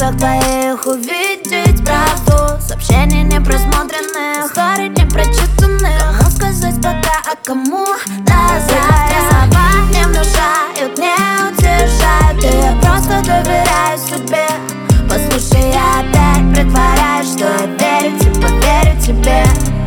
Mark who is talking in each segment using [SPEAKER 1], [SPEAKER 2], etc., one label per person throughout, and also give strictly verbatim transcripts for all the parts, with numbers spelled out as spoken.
[SPEAKER 1] глазах твоих увидеть правду. Сообщений не просмотренных, историй не прочитанных. Кому сказать пока, а кому назад? Слова не внушают, не утешают, и я просто доверяю судьбе. Послушай, я опять притворяюсь, что я верю, типа верю тебе.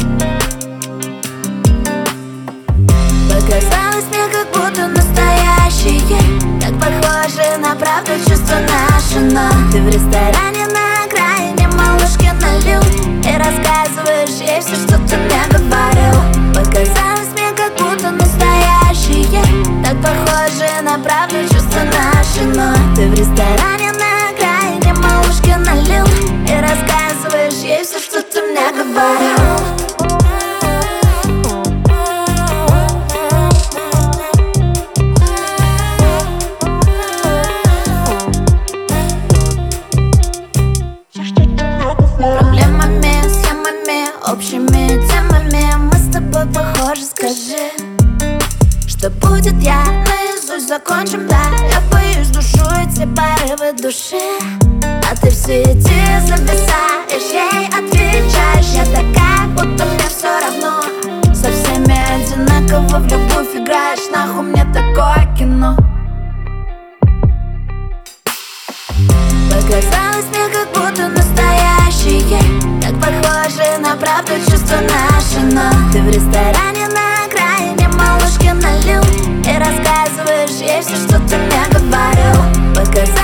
[SPEAKER 1] Показалось мне, как будто настоящие, так похожи на правду чувства наши. Но ты в ресторане на окраине малышке налил и рассказываешь ей все, что ты мне говорил. Показалось мне, как будто настоящие, так похожи на правду чувства наши. Но ты в ресторане на окраине малышке налил и рассказываешь ей все, что ты мне говорил. Общими темами мы с тобой похожи, скажи, что будет, я наизусть закончим, да. Я боюсь душу и те порывы души, а ты все эти зависаешь, ей отвечаешь. Я такая, будто мне все равно, со всеми одинаково в любовь играешь. Нахуй мне такое кино. Показалось мне, как будто настоящие, так похожи на правду чувства наши. Но ты в ресторане на окраине малышке налил и рассказываешь ей все, что ты мне говорил. Показалось